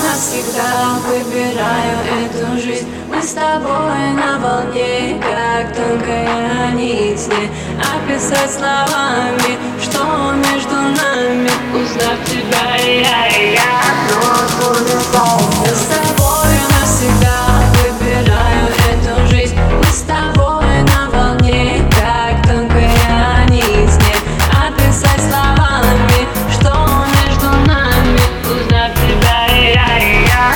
навсегда выбираю эту жизнь. Мы с тобой на волне, как тонкая нить. Не описать словами, что между нами. Узнав тебя, я с тобой навсегда выбираю эту жизнь. Мы с тобой на волне, как тонкая нить. Не описать словами, что между нами. Узнав тебя, я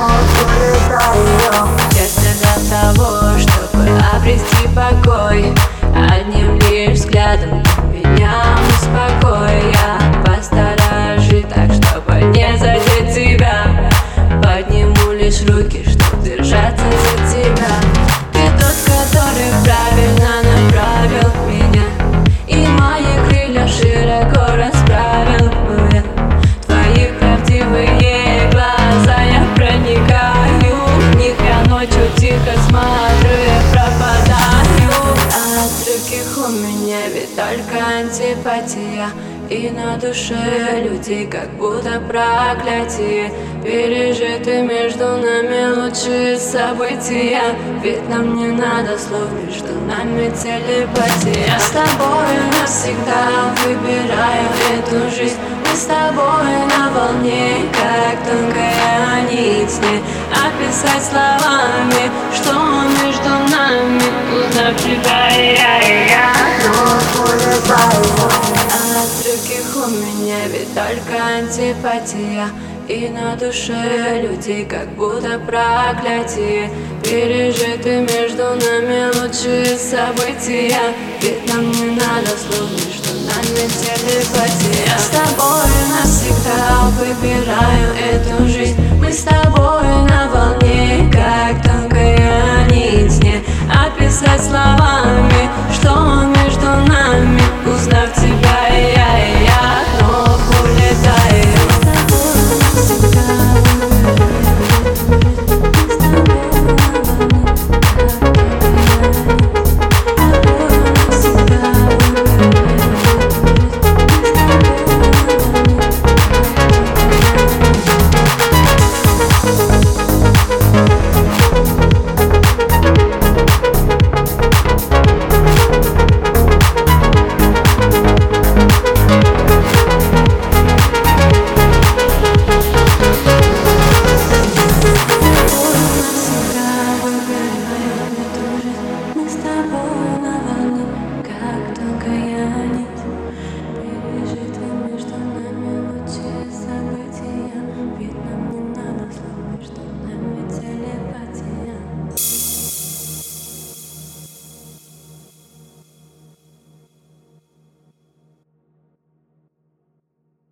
для того, чтобы обрести покой, одним лишь взглядом меня успокой. Я постараюсь жить так, чтобы не задеть тебя. Подниму лишь руки, чтобы держаться за тебя. Ты тот, который правильно направил меня, и мои крылья широко расправил я. Твои правдивые глаза, я проникаю в них. Я ночью тихо смотрю, я пропадаю. От других у меня ведь только антипатия, и на душе людей как будто проклятие. Пережиты между нами лучшие события, ведь нам не надо слов, между нами телепатия. С тобой навсегда выбираю эту жизнь. Мы с тобой на волне, как тонкая нить. Не описать словами, что между нами. Узнав тебя, я от других у меня ведь только антипатия, и на душе людей как будто проклятие. Пережиты между нами лучшие события, ведь нам не надо слов, между нами телепатия. С тобой навсегда выбираю